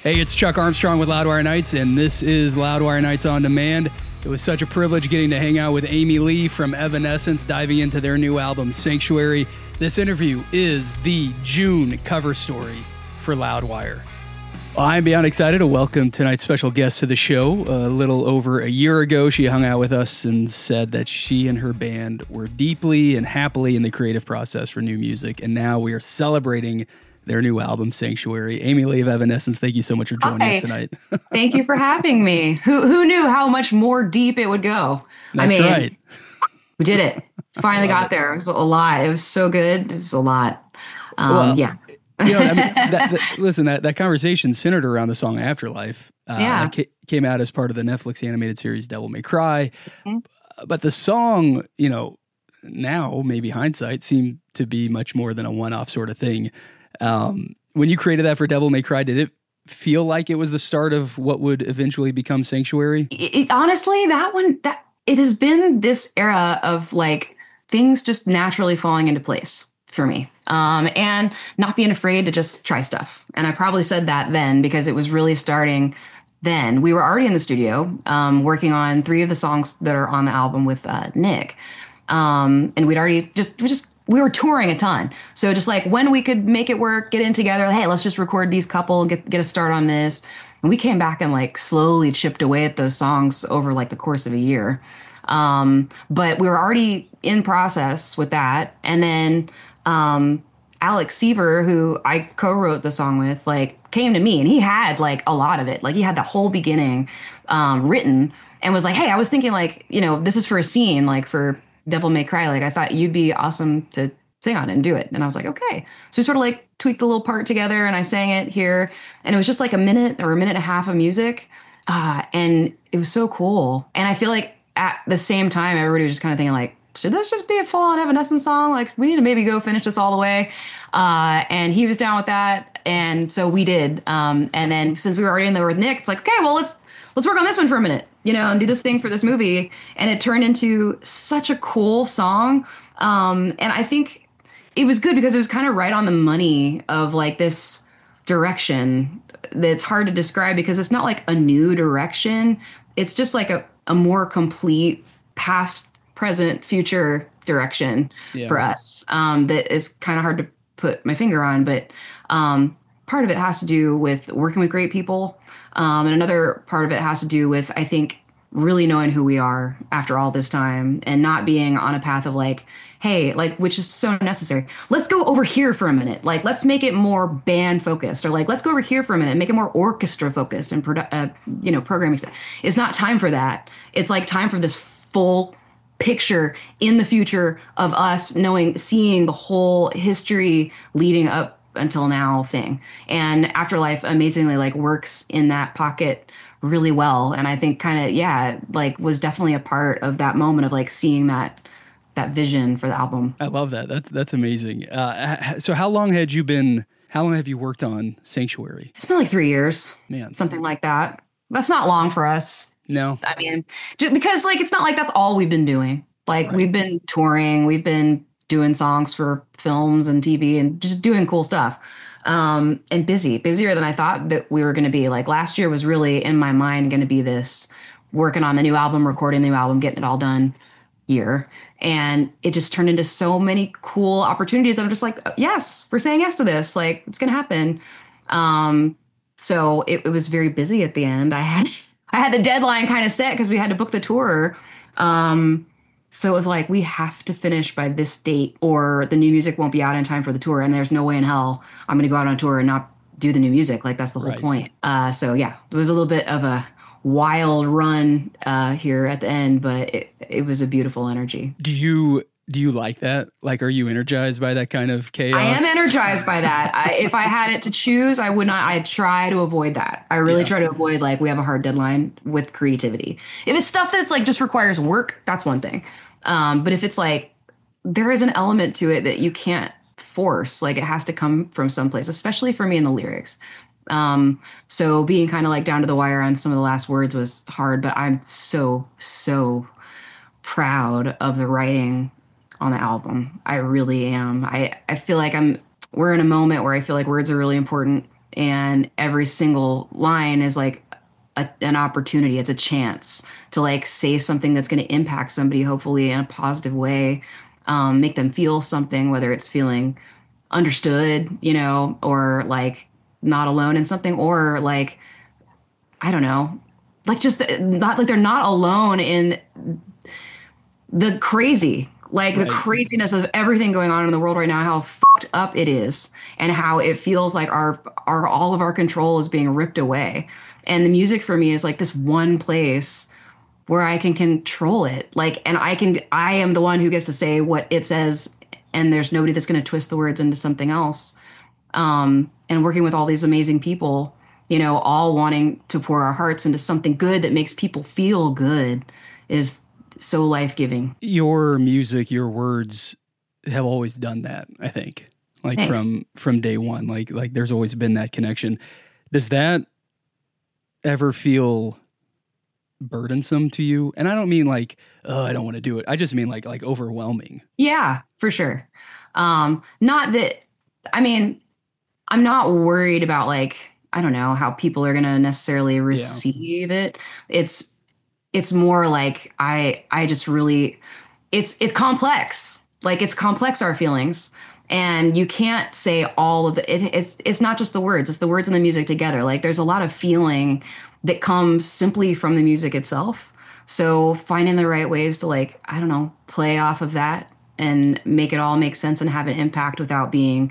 Hey, it's Chuck Armstrong with Loudwire Nights, and this is Loudwire Nights on Demand. It was such a privilege getting to hang out with Amy Lee from Evanescence, diving into their new album, Sanctuary. This interview is the June cover story for Loudwire. I'm beyond excited to welcome tonight's special guest to the show. A little over a year ago, she hung out with us and said that she and her band were deeply and happily in the creative process for new music, and now we are celebrating their new album, Sanctuary. Amy Lee of Evanescence, thank you so much for joining us tonight. Thank you for having me. Who knew how much more deep it would go? That's right. We did it. Finally got there. It was a lot. It was so good. It was a lot. Yeah. You know, I mean, listen, that conversation centered around the song Afterlife. Came out as part of the Netflix animated series Devil May Cry. Mm-hmm. But the song, you know, now, maybe hindsight, seemed to be much more than a one-off sort of thing. When you created that for Devil May Cry, did it feel like it was the start of what would eventually become Sanctuary? Honestly, it has been this era of like things just naturally falling into place for me, and not being afraid to just try stuff. And I probably said that then because it was really starting then. We were already in the studio, working on 3 of the songs that are on the album with Nick. And we were touring a ton. So just like when we could make it work, get in together, hey, let's just record these couple, get a start on this. And we came back and like slowly chipped away at those songs over like the course of a year. But we were already in process with that. And then Alex Seaver, who I co-wrote the song with, like came to me and he had like a lot of it. Like he had the whole beginning written and was like, hey, I was thinking like, you know, this is for a scene, like for Devil May Cry, like I thought you'd be awesome to sing on it and do it. And I was like, okay. So we sort of like tweaked the little part together and I sang it here. And it was just like a minute or a minute and a half of music. And it was so cool. And I feel like at the same time, everybody was just kind of thinking like, should this just be a full-on Evanescence song? Like we need to maybe go finish this all the way. And he was down with that. And so we did. And then since we were already in there with Nick, it's like, okay, well, let's work on this one for a minute, you know, and do this thing for this movie. And it turned into such a cool song. And I think it was good because it was kind of right on the money of like this direction that's hard to describe because it's not like a new direction. It's just like a more complete past, present, future direction for us that is kind of hard to put my finger on. But part of it has to do with working with great people. And another part of it has to do with, I think, really knowing who we are after all this time and not being on a path of like, hey, like, which is so necessary. Let's go over here for a minute. Like, let's make it more band focused or like, let's go over here for a minute and make it more orchestra focused and, programming stuff. It's not time for that. It's like time for this full picture in the future of us seeing the whole history leading up until now thing. And Afterlife amazingly like works in that pocket really well. And I think like was definitely a part of that moment of like seeing that vision for the album. I love that. That's amazing. So how long have you worked on Sanctuary? It's been like 3 years, man, something like that. That's not long for us. No, I mean, just because like, it's not like that's all we've been doing. Like We've been touring, we've been doing songs for films and TV and just doing cool stuff. And busier than I thought that we were going to be. Like last year was really in my mind going to be this working on the new album, recording the new album, getting it all done year. And it just turned into so many cool opportunities that I'm just like, yes, we're saying yes to this. Like it's going to happen. So it was very busy at the end. I had the deadline kind of set because we had to book the tour. So it was like, we have to finish by this date or the new music won't be out in time for the tour. And there's no way in hell I'm going to go out on tour and not do the new music. Like that's the whole point. So yeah, it was a little bit of a wild run here at the end, but it was a beautiful energy. Do you like that? Like, are you energized by that kind of chaos? I am energized by that. If I had it to choose, I would not. I try to avoid that. I really try to avoid like we have a hard deadline with creativity. If it's stuff that's like just requires work, that's one thing. But if it's like there is an element to it that you can't force, like it has to come from someplace, especially for me in the lyrics. So being kind of like down to the wire on some of the last words was hard, but I'm so proud of the writing on the album. I really am. I feel like we're in a moment where I feel like words are really important and every single line is like an opportunity. It's a chance to like say something that's going to impact somebody, hopefully in a positive way, make them feel something, whether it's feeling understood, or like not alone in something, or like, I don't know, like just not like they're not alone in the crazy, like the Right. craziness of everything going on in the world right now, how fucked up it is, and how it feels like our all of our control is being ripped away. And the music for me is like this one place where I can control it. Like, and I am the one who gets to say what it says, and there's nobody that's going to twist the words into something else. And working with all these amazing people, all wanting to pour our hearts into something good that makes people feel good is so life-giving. Your music, your words have always done that, I think. Like Thanks. from day one. Like there's always been that connection. Does that ever feel burdensome to you? And I don't mean like, oh, I don't want to do it. I just mean like overwhelming. Yeah, for sure. Not that, I mean, I'm not worried about like, I don't know how people are going to necessarily Yeah. receive it. It's it's more like I just really it's complex. Like it's complex, our feelings. And you can't say all of it's not just the words, it's the words and the music together. Like there's a lot of feeling that comes simply from the music itself. So finding the right ways to like, I don't know, play off of that and make it all make sense and have an impact without being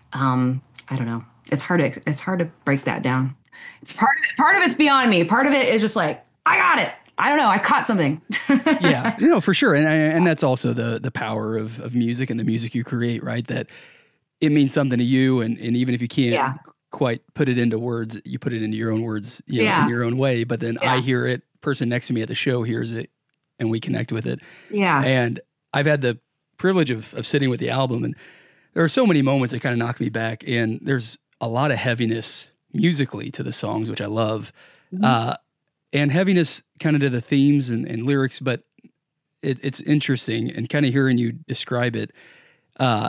I don't know. It's hard to break that down. It's part of it's beyond me. Part of it is just like, I got it. I don't know. I caught something. Yeah, for sure. And that's also the power of music and the music you create, right? That it means something to you, and even if you can't Yeah. quite put it into words, you put it into your own words, in Yeah. your own way. But then I Yeah. hear it, person next to me at the show hears it, and we connect with it. Yeah. And I've had the privilege of sitting with the album, and there are so many moments that kind of knock me back. And there's a lot of heaviness musically to the songs, which I love, Mhm. uh, and heaviness kind of to the themes and lyrics. But it's interesting and kind of hearing you describe it. Uh,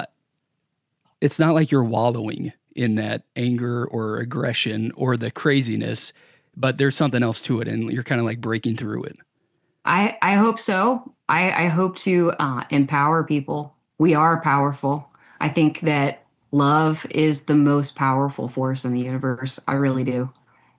it's not like you're wallowing in that anger or aggression or the craziness, but there's something else to it, and you're kind of like breaking through it. I hope so. I hope to empower people. We are powerful. I think that love is the most powerful force in the universe. I really do.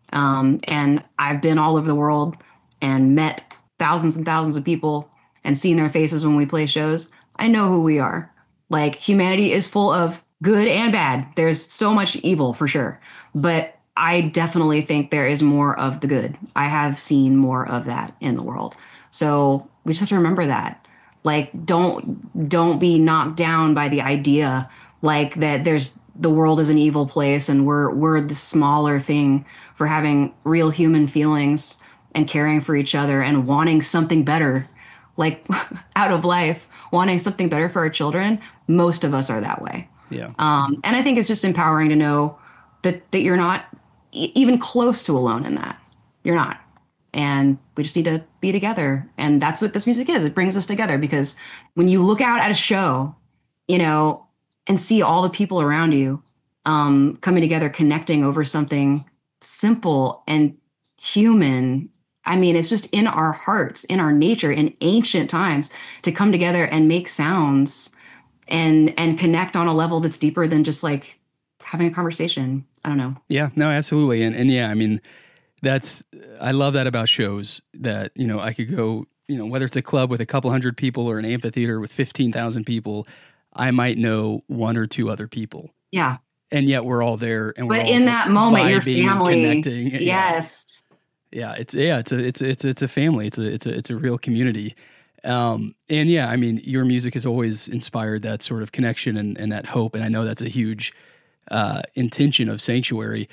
And I've been all over the world and met thousands and thousands of people and seen their faces when we play shows. I know who we are. Like humanity is full of good and bad. There's so much evil for sure. But I definitely think there is more of the good. I have seen more of that in the world. So we just have to remember that. Like don't be knocked down by the idea like that there's the world is an evil place and we're the smaller thing for having real human feelings and caring for each other and wanting something better like out of life, wanting something better for our children. Most of us are that way. Yeah. And I think it's just empowering to know that you're not even close to alone in that. You're not. And we just need to be together. And that's what this music is. It brings us together because when you look out at a show, you know, and see all the people around you coming together, connecting over something simple and human. I mean, it's just in our hearts, in our nature, in ancient times to come together and make sounds and connect on a level that's deeper than just like having a conversation. I don't know. Yeah, no, absolutely. And yeah, I mean, that's, I love that about shows that, I could go, whether it's a club with a couple hundred people or an amphitheater with 15,000 people, I might know one or two other people. Yeah. And yet we're all there and we're But all in that moment, your vibing and family. connecting. Yeah. Yes. Yeah. It's a family. It's a real community. And yeah, I mean, your music has always inspired that sort of connection and that hope. And I know that's a huge intention of Sanctuary.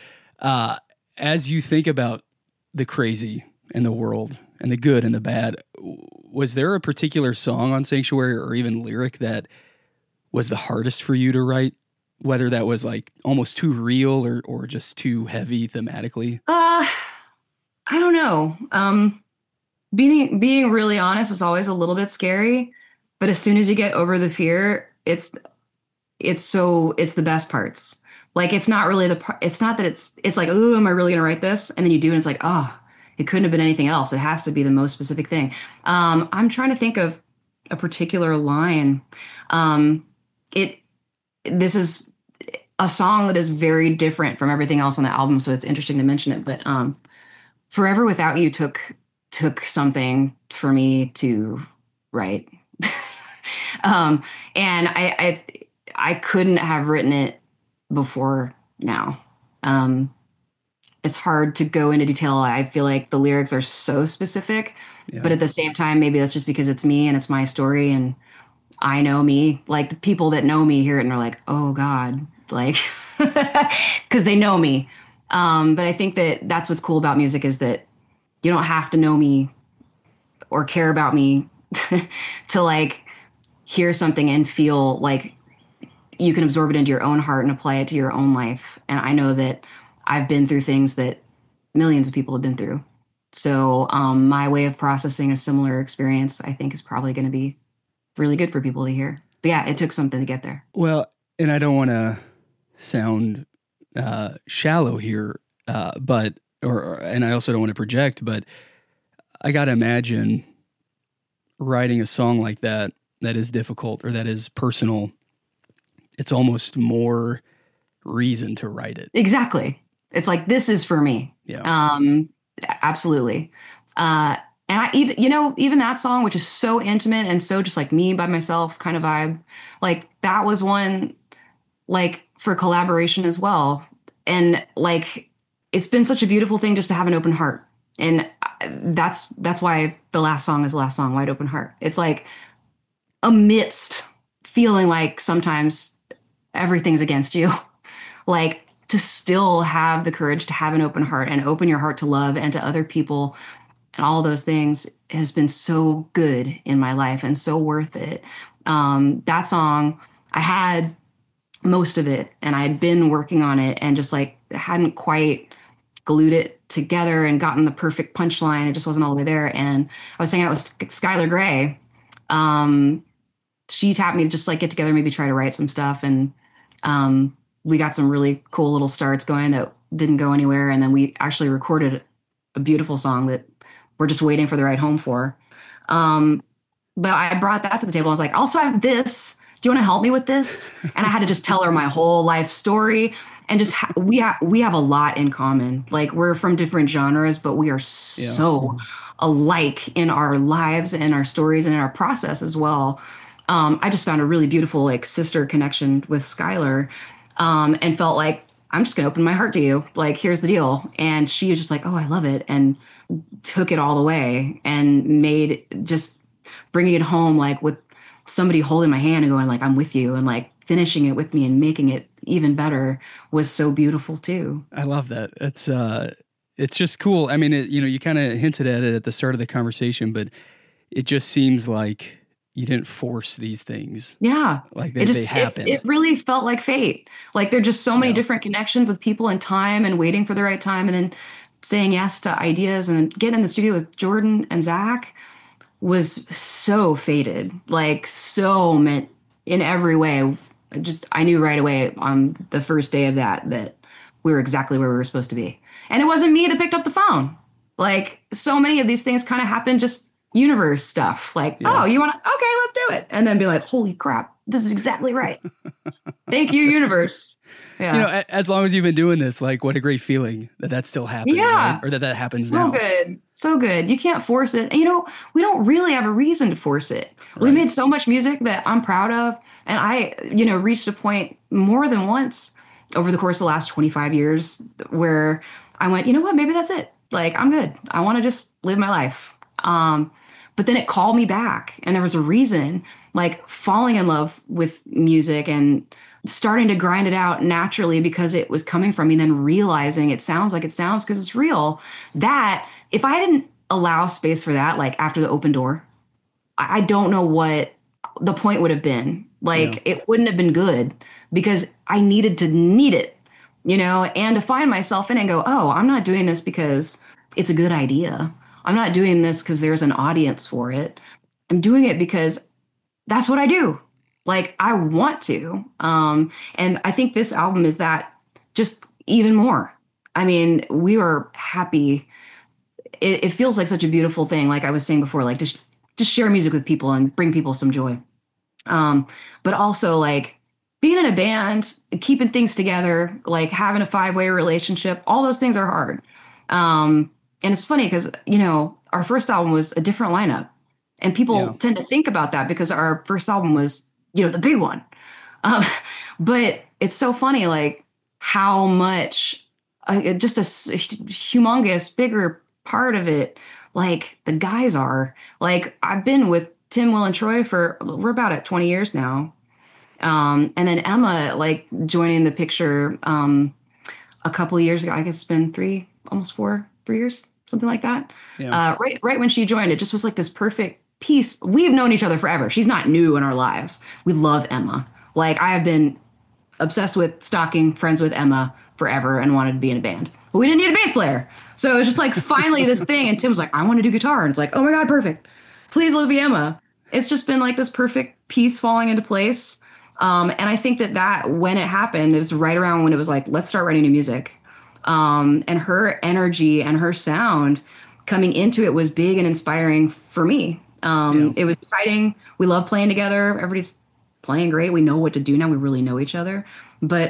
As you think about the crazy and the world and the good and the bad, was there a particular song on Sanctuary or even lyric that was the hardest for you to write? Whether that was like almost too real or just too heavy thematically? I don't know. Being really honest is always a little bit scary, but as soon as you get over the fear, it's the best parts Like it's not really it's not that it's like, oh, am I really gonna write this? And then you do, and it's like, oh, it couldn't have been anything else. It has to be the most specific thing. I'm trying to think of a particular line. It this is a song that is very different from everything else on the album, so it's interesting to mention it. But "Forever Without You" took something for me to write, and I couldn't have written it before now. It's hard to go into detail. I feel like the lyrics are so specific, Yeah. but at the same time, maybe that's just because it's me and it's my story and I know me. Like the people that know me hear it and are like, oh God, like, because they know me. But I think that that's what's cool about music is that you don't have to know me or care about me to like hear something and feel like you can absorb it into your own heart and apply it to your own life. And I know that I've been through things that millions of people have been through. So my way of processing a similar experience, I think, is probably going to be really good for people to hear. But yeah, it took something to get there. Well, and I don't want to sound shallow here, and I also don't want to project, but I got to imagine writing a song like that is difficult or that is personal. It's almost more reason to write it. Exactly. It's like, this is for me. Yeah. Absolutely. And I even that song, which is so intimate and so just like me by myself kind of vibe, like that was one like for collaboration as well. And like, it's been such a beautiful thing just to have an open heart. And that's why the last song is the last song, Wide Open Heart. It's like amidst feeling like sometimes everything's against you, like to still have the courage to have an open heart and open your heart to love and to other people and all those things has been so good in my life and so worth it. That song, I had most of it and I had been working on it and just like hadn't quite glued it together and gotten the perfect punchline. It just wasn't all the way there. And I was hanging out with Skylar Gray. She tapped me to just like get together, maybe try to write some stuff. And we got some really cool little starts going that didn't go anywhere. And then we actually recorded a beautiful song that we're just waiting for the ride home for. But I brought that to the table. I was like, also I have this. Do you want to help me with this? And I had to just tell her my whole life story. And just we have a lot in common. Like we're from different genres, but we are so alike in our lives and our stories and in our process as well. I just found a really beautiful like sister connection with Skylar, and felt like I'm just gonna open my heart to you. Like here's the deal. And she was just like, oh, I love it, and took it all the way and made just bringing it home like with somebody holding my hand and going like I'm with you and like finishing it with me and making it even better was so beautiful too. I love that. It's just cool. I mean, you kind of hinted at it at the start of the conversation, but it just seems like you didn't force these things. Yeah. Like they happen. It really felt like fate. Like there're just so many different connections with people and time and waiting for the right time and then saying yes to ideas and getting in the studio with Jordan and Zach was so fated, like so meant in every way. I knew right away on the first day of that we were exactly where we were supposed to be. And it wasn't me that picked up the phone. Like so many of these things kind of happen just universe stuff. Like, oh, you want to, okay, let's do it. And then be like, holy crap, this is exactly right. Thank you, universe. Yeah. As long as you've been doing this, like what a great feeling that still happens, right? Or that happens now. So good. You can't force it. And, we don't really have a reason to force it. Right. We made so much music that I'm proud of. And I, reached a point more than once over the course of the last 25 years where I went, you know what, maybe that's it. Like, I'm good. I want to just live my life. But then it called me back and there was a reason, like falling in love with music and starting to grind it out naturally because it was coming from me, and then realizing it sounds like it sounds because it's real. That if I didn't allow space for that, like after the open door, I don't know what the point would have been. Like it wouldn't have been good because I needed to need it, and to find myself in it and go, oh, I'm not doing this because it's a good idea. I'm not doing this because there's an audience for it. I'm doing it because that's what I do. Like I want to. And I think this album is that just even more. I mean, we were happy. It feels like such a beautiful thing. Like I was saying before, like just share music with people and bring people some joy. But also like being in a band, keeping things together, like having a 5-way relationship, all those things are hard. And it's funny because, you know, our first album was a different lineup, and people tend to think about that because our first album was, you know, the big one. But it's so funny, like how much just a humongous, bigger part of it, like the guys are. Like I've been with Tim, Will, and Troy we're about at 20 years now. And then Emma, like joining the picture a couple of years ago. I guess it's been 3 years, something like that. Yeah. Right when she joined, it just was like this perfect piece. We've known each other forever. She's not new in our lives. We love Emma. Like I have been obsessed with, stalking, friends with Emma forever and wanted to be in a band. But we didn't need a bass player. So it was just like finally this thing. And Tim was like, I want to do guitar. And it's like, oh my God, perfect. Please let it be Emma. It's just been like this perfect piece falling into place. And I think that when it happened, it was right around when it was like, let's start writing new music. And her energy and her sound coming into it was big and inspiring for me. It was exciting. We love playing together. Everybody's playing great. We know what to do now. We really know each other. But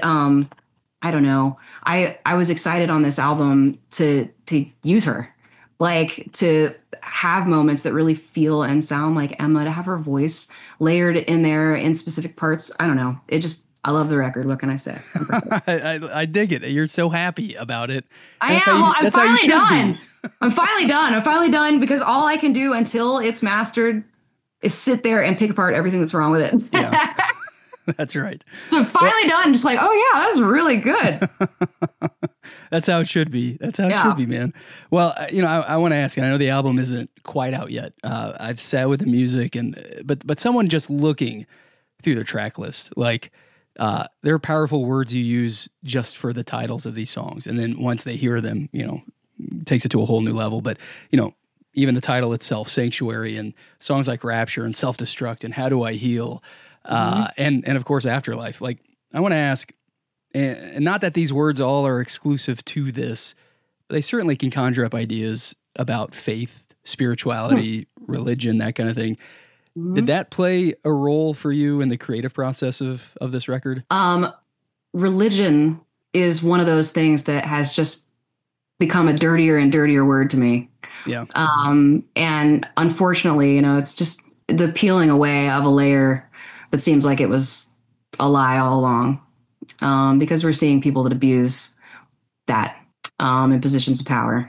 I don't know. I was excited on this album to use her, like to have moments that really feel and sound like Emma, to have her voice layered in there in specific parts. I don't know. I love the record. What can I say? I dig it. You're so happy about it. I'm finally done. I'm finally done because all I can do until it's mastered is sit there and pick apart everything that's wrong with it. Yeah. That's right. So I'm finally done. Just like, oh yeah, that's really good. That's how it should be. That's how it should be, man. Well, you know, I want to ask, and I know the album isn't quite out yet. I've sat with the music, but someone just looking through the track list, like there are powerful words you use just for the titles of these songs, and then once they hear them, you know, takes it to a whole new level. But you know, even the title itself, Sanctuary, and songs like Rapture and Self-Destruct and How Do I Heal. And of course, Afterlife. Like, I want to ask, and not that these words all are exclusive to this, but they certainly can conjure up ideas about faith, spirituality, religion, that kind of thing. Did that play a role for you in the creative process of this record? Religion is one of those things that has just become a dirtier and dirtier word to me. Yeah. And unfortunately, you know, it's just the peeling away of a layer that seems like it was a lie all along, because we're seeing people that abuse that in positions of power.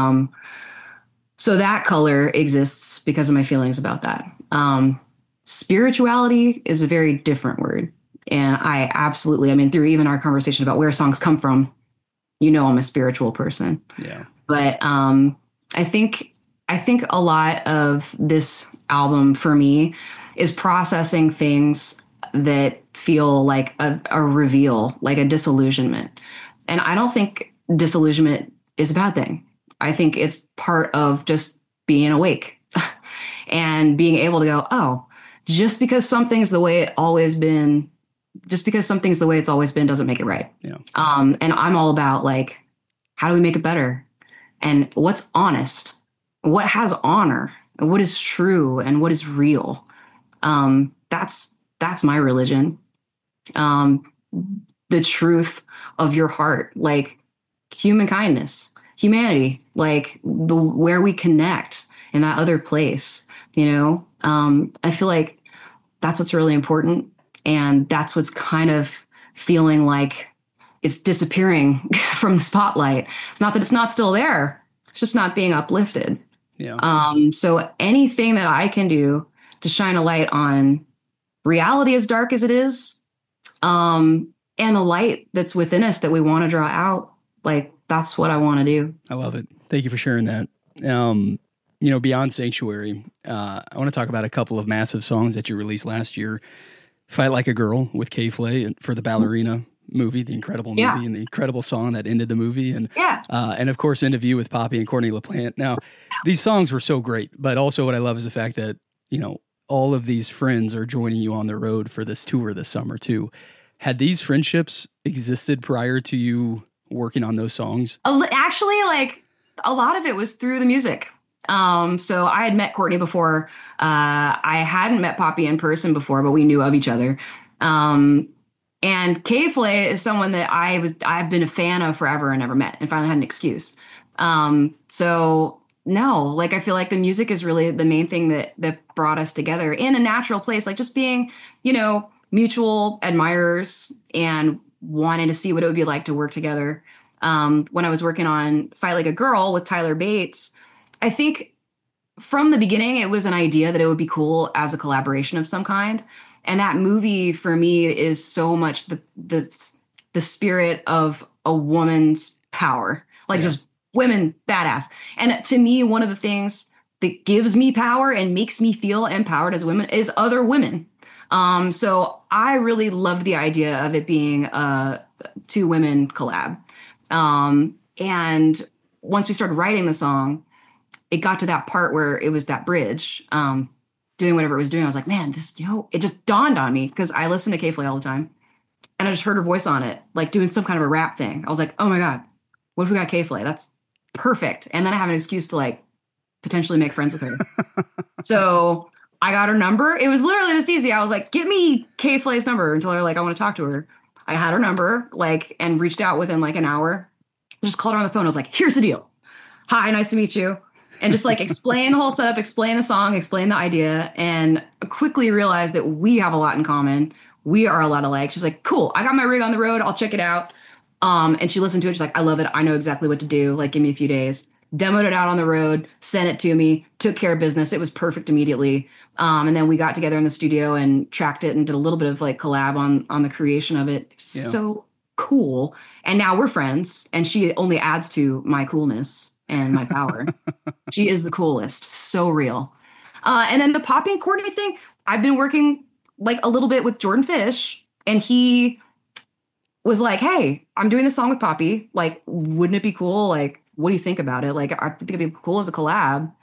So that color exists because of my feelings about that. Spirituality is a very different word. And I mean, through even our conversation about where songs come from, you know, I'm a spiritual person. Yeah. But I think a lot of this album for me is processing things that feel like a reveal, like a disillusionment. And I don't think disillusionment is a bad thing. I think it's part of just being awake and being able to go, oh, just because something's the way it's always been doesn't make it right. Yeah. And I'm all about like, how do we make it better? And what's honest? What has honor? And what is true? And what is real? That's my religion. The truth of your heart, like human kindness, humanity, like where we connect in that other place, you know? I feel like that's what's really important. And that's what's kind of feeling like it's disappearing from the spotlight. It's not that it's not still there. It's just not being uplifted. Yeah. So anything that I can do to shine a light on reality as dark as it is, and the light that's within us that we want to draw out, like that's what I want to do. I love it. Thank you for sharing that. You know, beyond Sanctuary, I want to talk about a couple of massive songs that you released last year. Fight Like a Girl with K-Flay for the Ballerina movie, the incredible movie, and the incredible song that ended the movie. And of course, Interview with Poppy and Courtney LaPlante. Now, these songs were so great, but also what I love is the fact that, you know, all of these friends are joining you on the road for this tour this summer too. Had these friendships existed prior to you working on those songs? Actually, like a lot of it was through the music. So I had met Courtney before. I hadn't met Poppy in person before, but we knew of each other. And K-Flay is someone that I've been a fan of forever and never met, and finally had an excuse. So no, like I feel like the music is really the main thing that brought us together in a natural place, like just being, mutual admirers and wanting to see what it would be like to work together. When I was working on Fight Like a Girl with Tyler Bates, I think from the beginning, it was an idea that it would be cool as a collaboration of some kind. And that movie for me is so much the spirit of a woman's power, like just women badass. And to me, one of the things that gives me power and makes me feel empowered as women is other women. So I really loved the idea of it being a 2 women collab. And once we started writing the song, it got to that part where it was that bridge, doing whatever it was doing. I was like, man, this, it just dawned on me because I listen to K-Flay all the time. And I just heard her voice on it, like doing some kind of a rap thing. I was like, oh my God, what if we got K-Flay? That's perfect. And then I have an excuse to like potentially make friends with her. So I got her number. It was literally this easy. I was like, give me K-Flay's number and tell her like, I want to talk to her. I had her number and reached out within like an hour. I just called her on the phone. I was like, here's the deal. Hi, nice to meet you. And just like explain the whole setup, explain the song, explain the idea, and quickly realized that we have a lot in common. We are a lot alike. She's like, cool, I got my rig on the road. I'll check it out. And she listened to it. She's like, I love it. I know exactly what to do. Like, give me a few days. Demoed it out on the road, sent it to me, took care of business. It was perfect immediately. And then we got together in the studio and tracked it and did a little bit of like collab on the creation of it. Yeah. So cool. And now we're friends, and she only adds to my coolness and my power. She is the coolest. So real. And then the Poppy and Courtney thing, I've been working like a little bit with Jordan Fish, and he was like, hey, I'm doing this song with Poppy. Like, wouldn't it be cool? Like, what do you think about it? Like, I think it'd be cool as a collab.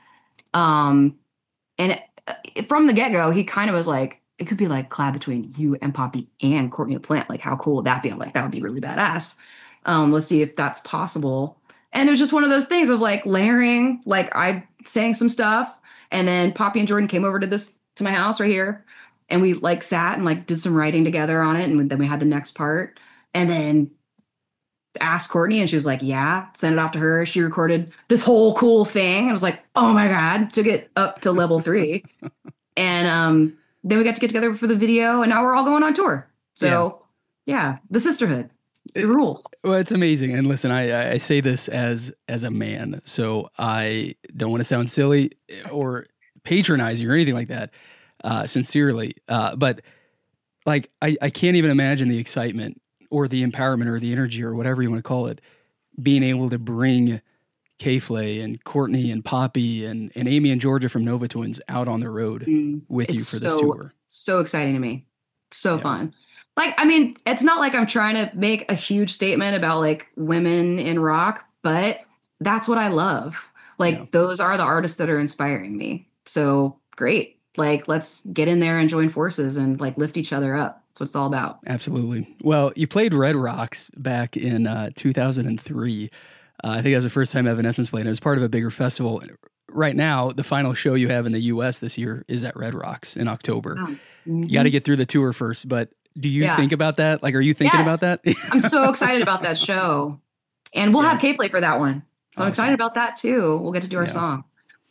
From the get-go, he kind of was like, it could be like collab between you and Poppy and Courtney LaPlante. Like, how cool would that be? I'm like, that would be really badass. Let's see if that's possible. And it was just one of those things of like layering, like I sang some stuff, and then Poppy and Jordan came over to my house right here, and we like sat and like did some writing together on it. And then we had the next part, and then asked Courtney, and she was like, yeah, sent it off to her. She recorded this whole cool thing. I was like, oh my God, took it up to level 3. And then we got to get together for the video, and now we're all going on tour. So yeah, the sisterhood. It rules. Well, it's amazing. And listen, I say this as a man, so I don't want to sound silly or patronizing or anything like that, sincerely. But like, I can't even imagine the excitement or the empowerment or the energy or whatever you want to call it, being able to bring K-Flay and Courtney and Poppy and Amy and Georgia from Nova Twins out on the road with you for this tour. So exciting to me. So fun. Like, I mean, it's not like I'm trying to make a huge statement about like women in rock, but that's what I love. Like, those are the artists that are inspiring me. So great. Like, let's get in there and join forces and like lift each other up. That's what it's all about. Absolutely. Well, you played Red Rocks back in 2003. I think that was the first time Evanescence played. It was part of a bigger festival. Right now, the final show you have in the U.S. this year is at Red Rocks in October. Oh. Mm-hmm. You got to get through the tour first, but do you think about that? Like, are you thinking about that? I'm so excited about that show. And we'll have K-Flay for that one. So I'm excited about that too. We'll get to do our song.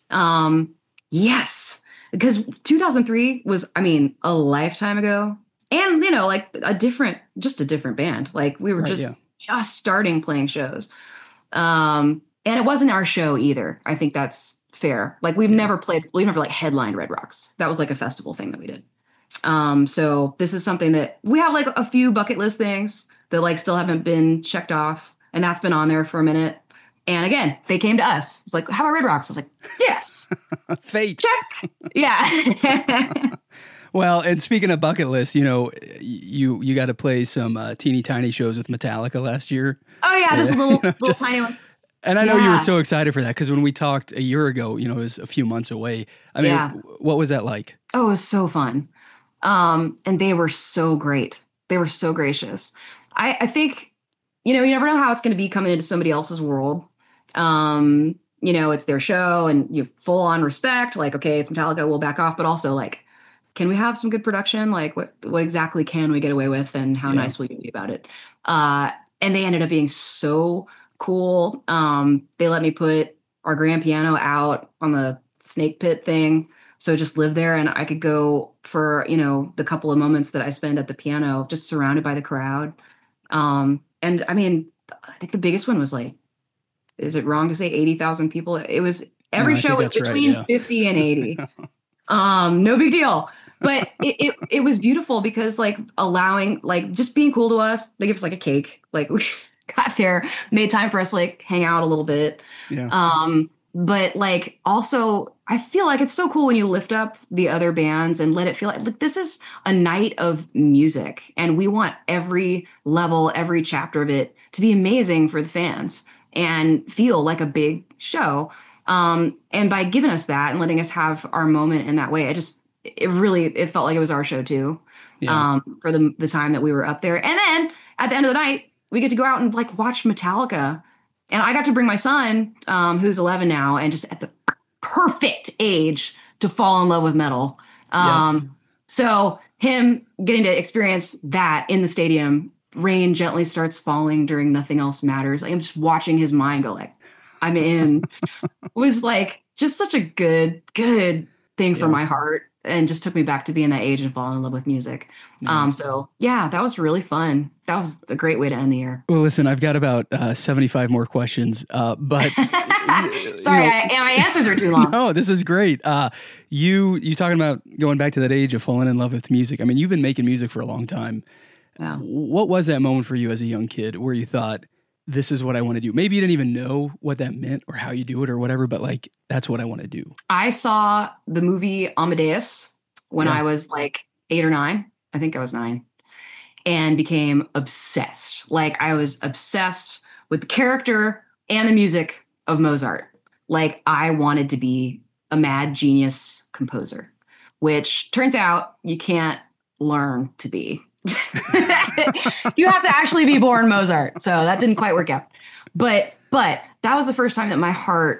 Yes. Because 2003 was, I mean, a lifetime ago. And, you know, like a different band. Like, we were just starting playing shows. And it wasn't our show either. I think that's fair. Like, we've never like headlined Red Rocks. That was like a festival thing that we did. So this is something that we have like a few bucket list things that like still haven't been checked off, and that's been on there for a minute. And again, they came to us. It's like, how about Red Rocks? I was like, yes. Fate. Check. Yeah. Well, and speaking of bucket lists, you know, you got to play some teeny tiny shows with Metallica last year. Oh yeah, just little tiny ones. And I know you were so excited for that, because when we talked a year ago, you know, it was a few months away. I mean, what was that like? Oh, it was so fun. And they were so great. They were so gracious. I think, you never know how it's going to be coming into somebody else's world. It's their show and you full on respect, like, okay, it's Metallica, we'll back off. But also like, can we have some good production? Like what exactly can we get away with and how nice will you be about it? And they ended up being so cool. They let me put our grand piano out on the snake pit thing. So just live there and I could go for, the couple of moments that I spend at the piano, just surrounded by the crowd. And I mean, I think the biggest one was like, is it wrong to say 80,000 people? It was, every show was between 50 and 80. No big deal. But it was beautiful because like allowing, like just being cool to us, they give us like a cake, like we got there, made time for us to like hang out a little bit. Yeah. But like also I feel like it's so cool when you lift up the other bands and let it feel like this is a night of music and we want every level, every chapter of it to be amazing for the fans and feel like a big show. And by giving us that and letting us have our moment in that way, it felt like it was our show too. Yeah. For the time that we were up there. And then at the end of the night, we get to go out and like watch Metallica. And I got to bring my son, who's 11 now, and just at the perfect age to fall in love with metal. Yes. So him getting to experience that in the stadium, rain gently starts falling during Nothing Else Matters. Like, I'm just watching his mind go like, I'm in. It was like just such a good thing for my heart. And just took me back to being that age and falling in love with music. So yeah, that was really fun. That was a great way to end the year. Well, listen, I've got about 75 more questions, but sorry, my answers are too long. No, this is great. You talking about going back to that age of falling in love with music. I mean, you've been making music for a long time. Yeah. What was that moment for you as a young kid where you thought, this is what I want to do? Maybe you didn't even know what that meant or how you do it or whatever, but like, that's what I want to do. I saw the movie Amadeus when I was like 8 or 9. I think I was 9 and became obsessed. Like I was obsessed with the character and the music of Mozart. Like I wanted to be a mad genius composer, which turns out you can't learn to be. You have to actually be born Mozart. So that didn't quite work out. But that was the first time that my heart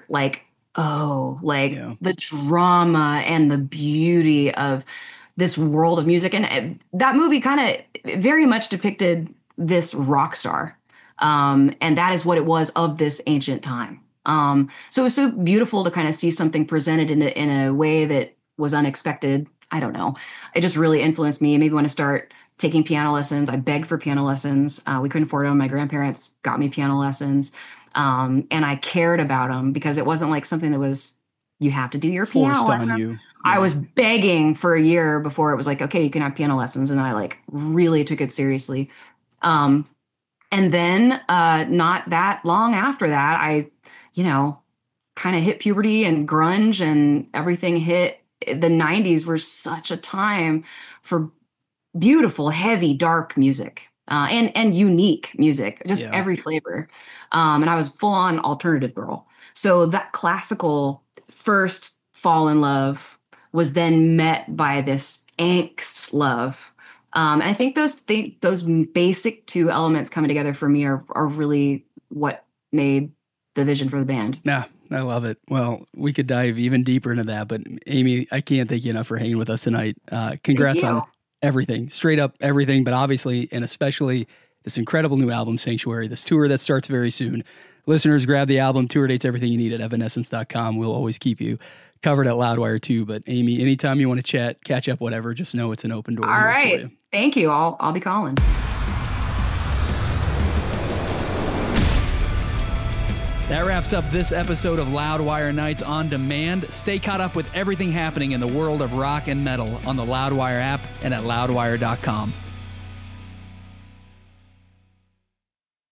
the drama and the beauty of this world of music. And that movie kind of very much depicted this rock star. And that is what it was of this ancient time. So it was so beautiful to kind of see something presented in a way that was unexpected. I don't know. It just really influenced me. It made me want to start taking piano lessons. I begged for piano lessons. We couldn't afford them. My grandparents got me piano lessons. And I cared about them because it wasn't like something that was, you have to do your piano lesson. On you. Yeah. I was begging for a year before it was like, okay, you can have piano lessons. And then I like really took it seriously. And then not that long after that, I, kind of hit puberty and grunge and everything hit. The 90s were such a time for beautiful, heavy, dark music and unique music, just every flavor. And I was full on alternative girl. So that classical first fall in love was then met by this angst love. And I think those basic two elements coming together for me are really what made the vision for the band. Yeah, I love it. Well, we could dive even deeper into that, but Amy, I can't thank you enough for hanging with us tonight. Congrats on everything, straight up everything, but obviously and especially this incredible new album, Sanctuary, this tour that starts very soon. Listeners, grab the album, tour dates, everything you need at evanescence.com. We'll always keep you covered at Loudwire too. But Amy, anytime you want to chat, catch up, whatever, just know it's an open door. All right. Thank you. I'll be calling. That wraps up this episode of Loudwire Nights on Demand. Stay caught up with everything happening in the world of rock and metal on the Loudwire app and at loudwire.com.